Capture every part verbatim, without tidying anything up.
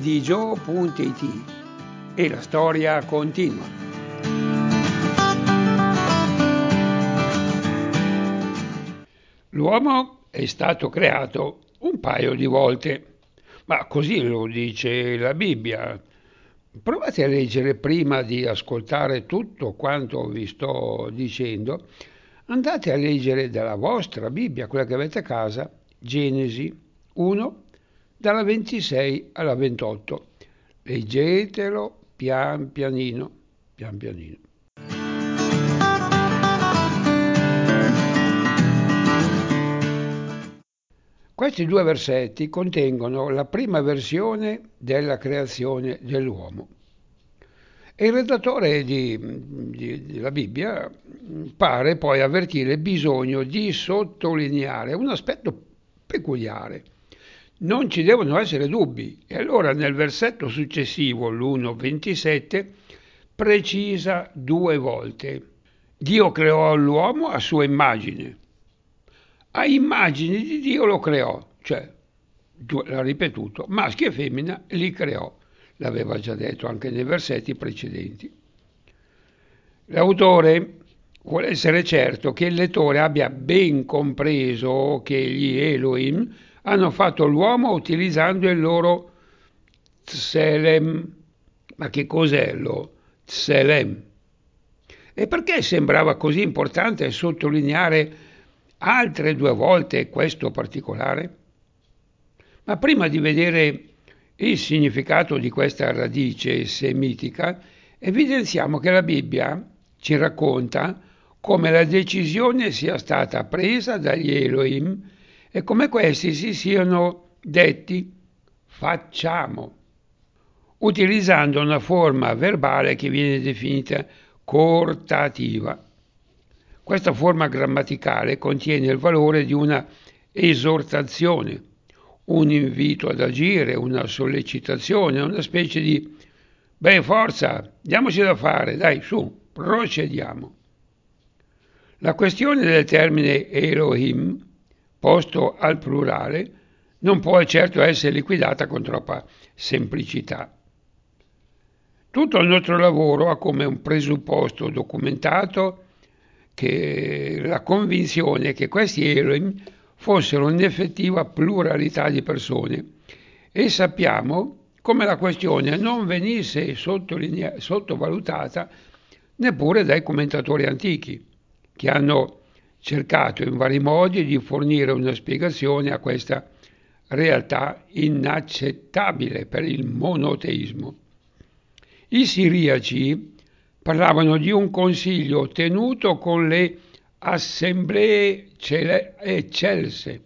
digio punto it e la storia continua. L'uomo è stato creato un paio di volte, ma così lo dice la Bibbia. Provate a leggere prima di ascoltare tutto quanto vi sto dicendo. Andate a leggere dalla vostra Bibbia, quella che avete a casa, Genesi uno, dalla ventisei alla ventotto. Leggetelo pian pianino, pian pianino. Questi due versetti contengono la prima versione della creazione dell'uomo. E il redattore di, di, della Bibbia pare poi avvertire il bisogno di sottolineare un aspetto peculiare. Non ci devono essere dubbi. E allora nel versetto successivo, l'uno ventisette, precisa due volte: Dio creò l'uomo a sua immagine. A immagine di Dio lo creò, cioè, l'ha ripetuto, maschi e femmina li creò. L'aveva già detto anche nei versetti precedenti. L'autore vuole essere certo che il lettore abbia ben compreso che gli Elohim hanno fatto l'uomo utilizzando il loro Tselem. Ma che cos'è lo Tselem? E perché sembrava così importante sottolineare altre due volte questo particolare? Ma prima di vedere il significato di questa radice semitica, evidenziamo che la Bibbia ci racconta come la decisione sia stata presa dagli Elohim e come questi si siano detti facciamo, utilizzando una forma verbale che viene definita cortativa. Questa forma grammaticale contiene il valore di una esortazione, un invito ad agire, una sollecitazione, una specie di beh, forza, diamoci da fare, dai, su, procediamo. La questione del termine Elohim, posto al plurale, non può certo essere liquidata con troppa semplicità. Tutto il nostro lavoro ha come un presupposto documentato che la convinzione che questi Elohim fossero un'effettiva pluralità di persone e sappiamo come la questione non venisse sottovalutata neppure dai commentatori antichi, che hanno cercato in vari modi di fornire una spiegazione a questa realtà inaccettabile per il monoteismo. I siriaci parlavano di un consiglio tenuto con le assemblee eccelse.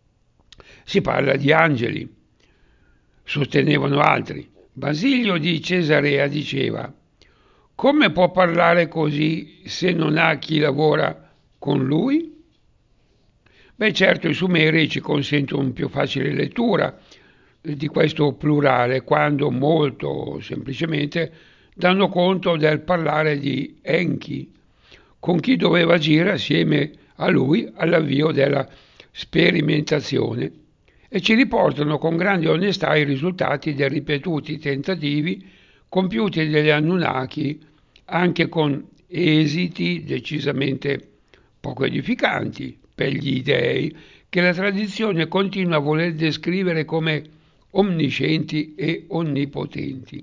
Si parla di angeli, sostenevano altri. Basilio di Cesarea diceva: come può parlare così se non ha chi lavora con lui? Beh, certo, i Sumeri ci consentono una più facile lettura di questo plurale, quando molto semplicemente danno conto del parlare di Enki, con chi doveva agire assieme a lui all'avvio della sperimentazione, e ci riportano con grande onestà i risultati dei ripetuti tentativi compiuti dagli Anunnaki, anche con esiti decisamente poco edificanti per gli dei che la tradizione continua a voler descrivere come onniscienti e onnipotenti.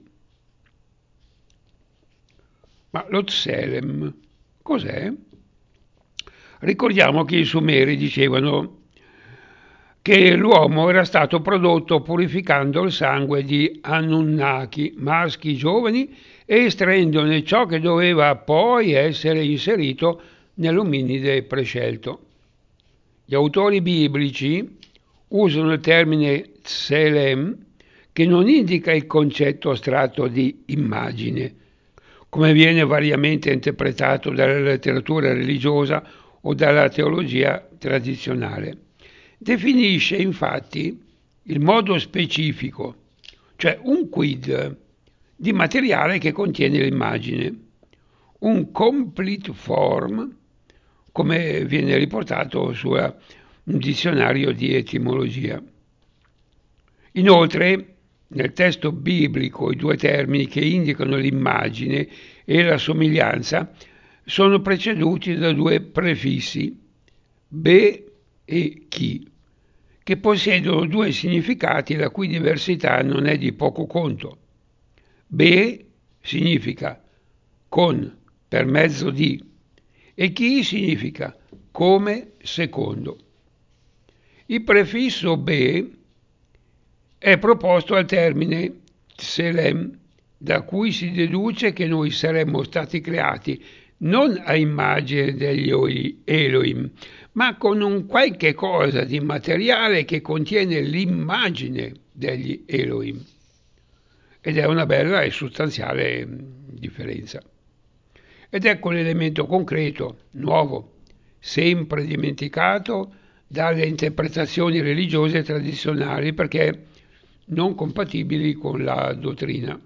Ma lo Tselem cos'è? Ricordiamo che i Sumeri dicevano che l'uomo era stato prodotto purificando il sangue di Anunnaki, maschi giovani, e estraendone ciò che doveva poi essere inserito nell'ominide prescelto. Gli autori biblici usano il termine Tselem, che non indica il concetto astratto di immagine, come viene variamente interpretato dalla letteratura religiosa o dalla teologia tradizionale. Definisce infatti il modo specifico, cioè un quid di materiale che contiene l'immagine, un complete form, come viene riportato su un dizionario di etimologia. Inoltre nel testo biblico i due termini che indicano l'immagine e la somiglianza sono preceduti da due prefissi, be e chi, che possiedono due significati la cui diversità non è di poco conto. Be significa con, per mezzo di, e chi significa come, secondo. Il prefisso be è proposto al termine tselem, da cui si deduce che noi saremmo stati creati non a immagine degli Elohim, ma con un qualche cosa di materiale che contiene l'immagine degli Elohim. Ed è una bella e sostanziale differenza. Ed ecco l'elemento concreto, nuovo, sempre dimenticato dalle interpretazioni religiose tradizionali perché non compatibili con la dottrina.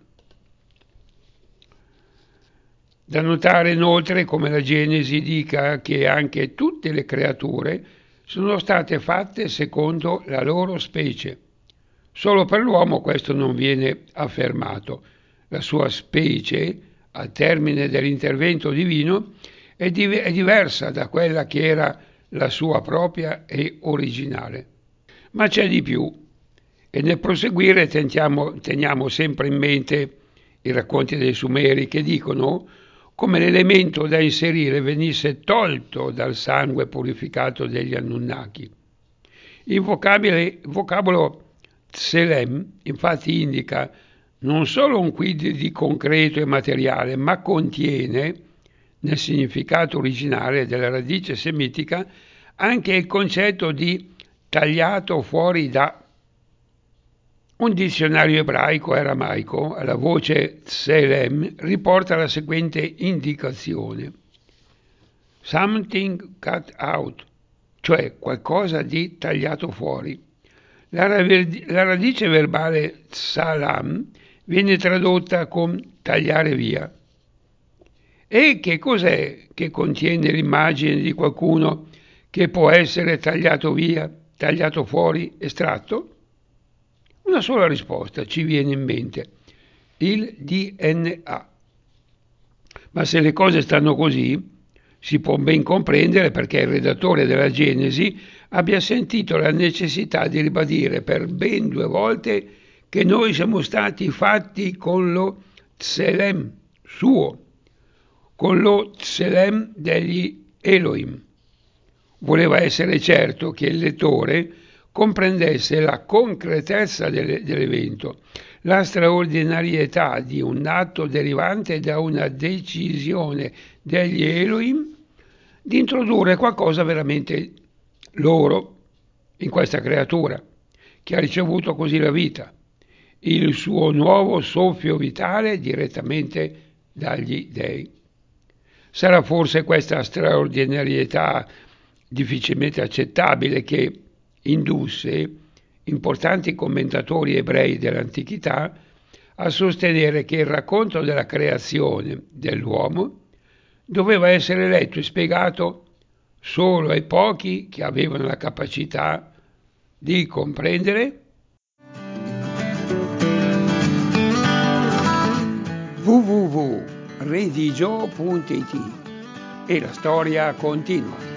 Da notare inoltre come la Genesi dica che anche tutte le creature sono state fatte secondo la loro specie. Solo per l'uomo questo non viene affermato. La sua specie, al termine dell'intervento divino, è, div- è diversa da quella che era la sua propria e originale. Ma c'è di più. E nel proseguire tentiamo, teniamo sempre in mente i racconti dei Sumeri che dicono come l'elemento da inserire venisse tolto dal sangue purificato degli Anunnaki. Il vocabile, vocabolo tselem infatti indica non solo un quid di concreto e materiale, ma contiene, nel significato originale della radice semitica, anche il concetto di tagliato fuori da. Un dizionario ebraico-aramaico alla voce tselem riporta la seguente indicazione: something cut out, cioè qualcosa di tagliato fuori. La, la radice verbale tsalam viene tradotta con tagliare via. E che cos'è che contiene l'immagine di qualcuno che può essere tagliato via, tagliato fuori, estratto? Una sola risposta ci viene in mente: il D N A. Ma se le cose stanno così, si può ben comprendere perché il redattore della Genesi abbia sentito la necessità di ribadire per ben due volte che noi siamo stati fatti con lo tselem suo, con lo tselem degli Elohim. Voleva essere certo che il lettore comprendesse la concretezza dell'evento, la straordinarietà di un atto derivante da una decisione degli Elohim di introdurre qualcosa veramente loro in questa creatura, che ha ricevuto così la vita, il suo nuovo soffio vitale direttamente dagli dei. Sarà forse questa straordinarietà difficilmente accettabile che indusse importanti commentatori ebrei dell'antichità a sostenere che il racconto della creazione dell'uomo doveva essere letto e spiegato solo ai pochi che avevano la capacità di comprendere. w w w punto redigio punto it e la storia continua.